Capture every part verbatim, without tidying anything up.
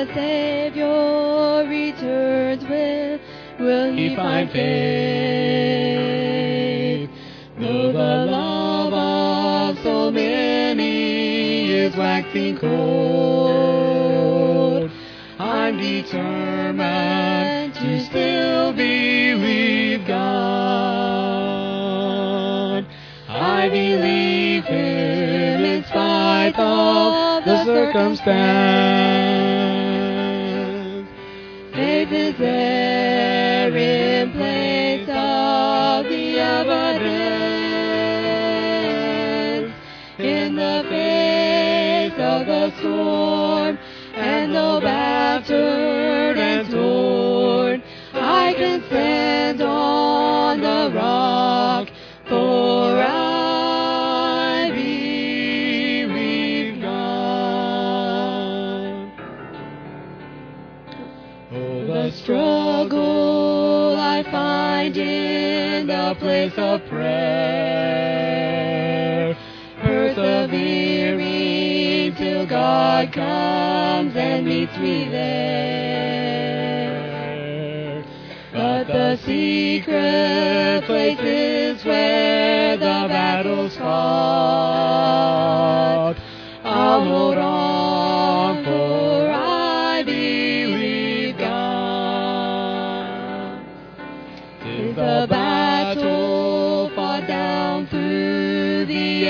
Savior returns, will, will he find faith? Though the love of so many is waxing cold, I'm determined to still believe God. I believe Him in spite of the circumstance. Faith is there in place of the evidence. In the face of the storm, and though battered and torn, I can stand on the rock, for I believe God. Oh, the struggle I find in the place of prayer, persevering till God comes and meets me there. But the secret place is where the battle's fought. I'll hold on, for I believe God. 'Tis the battle fought down through the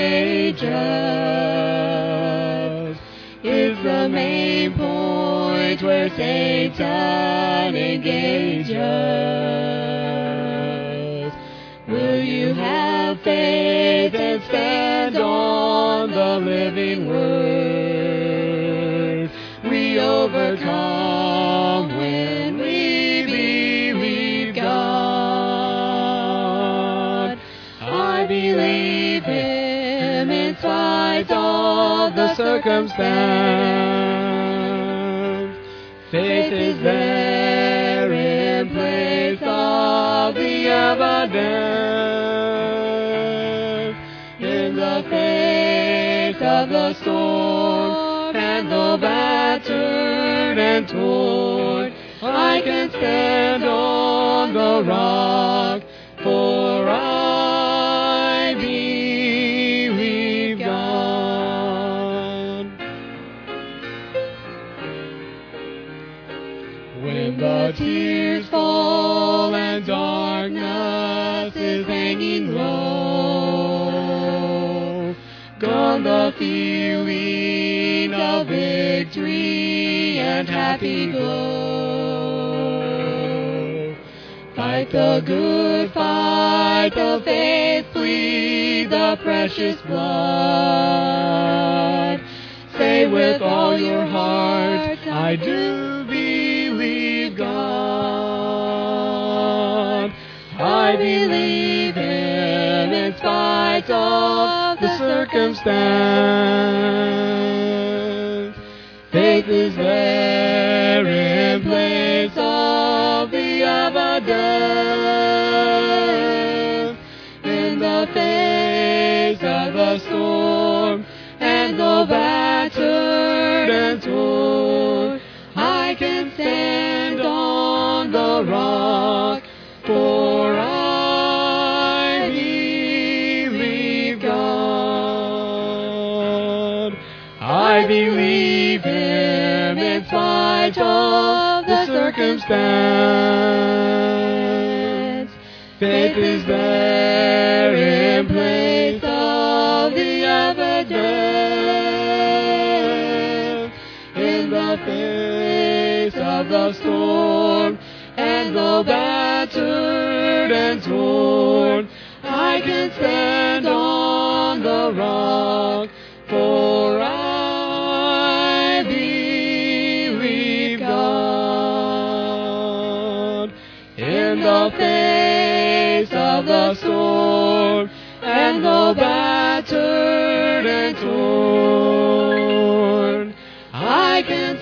ages, is the main point where Satan engages. Will you have faith and stand on the living word? We overcome when we believe God. I believe Him in spite of the circumstance. Faith is there in place of the evidence. In the face of the storm, and though battered and torn, I can stand on the rock, for I believe God. When the tears fall and darkness is hanging low, gone the feeling of victory and happy glow. Fight the good fight of faith, plead the precious blood. Say with all your heart, I do believe God. I believe Him in spite of the circumstance. Faith is there in place of the evidence. In the face of the storm, and though battered and torn, I can stand on the rock, for I believe God. I believe Him in spite of the circumstance. Faith is there in place of the evidence. In the face of the storm, and though battered and torn, I can stand on the rock, for I believe God. In the face of the storm, and though battered and torn, I can